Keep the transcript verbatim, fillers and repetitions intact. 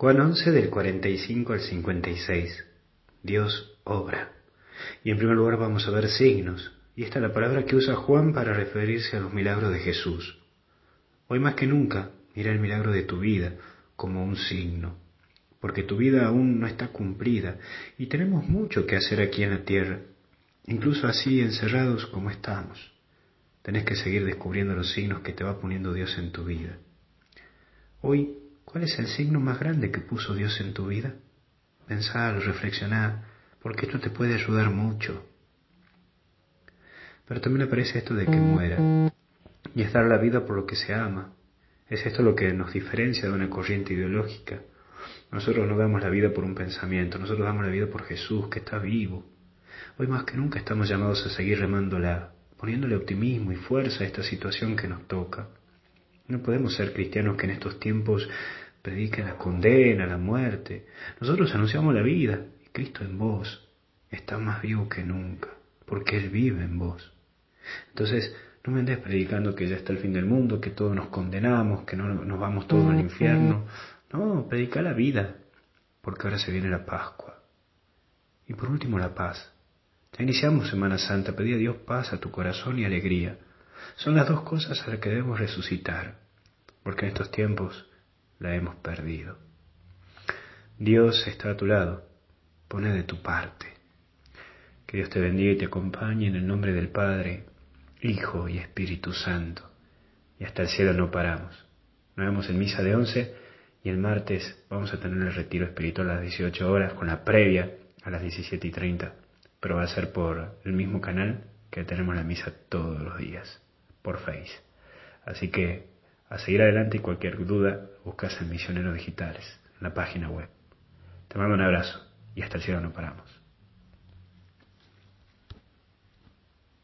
Juan once del cuarenta y cinco al cincuenta y seis. Dios obra. Y en primer lugar vamos a ver signos. Y esta es la palabra que usa Juan para referirse a los milagros de Jesús. Hoy más que nunca, mira el milagro de tu vida como un signo. Porque tu vida aún no está cumplida y tenemos mucho que hacer aquí en la tierra. Incluso así encerrados como estamos. Tenés que seguir descubriendo los signos que te va poniendo Dios en tu vida. Hoy, ¿cuál es el signo más grande que puso Dios en tu vida? Pensar, reflexionar, porque esto te puede ayudar mucho. Pero también aparece esto de que muera, y es dar la vida por lo que se ama. Es esto lo que nos diferencia de una corriente ideológica. Nosotros no damos la vida por un pensamiento, nosotros damos la vida por Jesús, que está vivo. Hoy más que nunca estamos llamados a seguir remándola, poniéndole optimismo y fuerza a esta situación que nos toca. No podemos ser cristianos que en estos tiempos prediquen la condena, la muerte. Nosotros anunciamos la vida y Cristo en vos está más vivo que nunca, porque Él vive en vos. Entonces, no me andes predicando que ya está el fin del mundo, que todos nos condenamos, que no nos vamos todos al infierno. No, predica la vida, porque ahora se viene la Pascua. Y por último, la paz. Ya iniciamos Semana Santa, pedí a Dios paz a tu corazón y alegría. Son las dos cosas a las que debemos resucitar, porque en estos tiempos la hemos perdido. Dios está a tu lado, pone de tu parte. Que Dios te bendiga y te acompañe en el nombre del Padre, Hijo y Espíritu Santo. Y hasta el cielo no paramos. Nos vemos en misa de once y el martes vamos a tener el retiro espiritual a las dieciocho horas con la previa a las diecisiete y treinta. Pero va a ser por el mismo canal que tenemos la misa todos los días, por Face. Así que a seguir adelante y cualquier duda buscas en Misioneros Digitales, en la página web. Te mando un abrazo y hasta el cielo no paramos.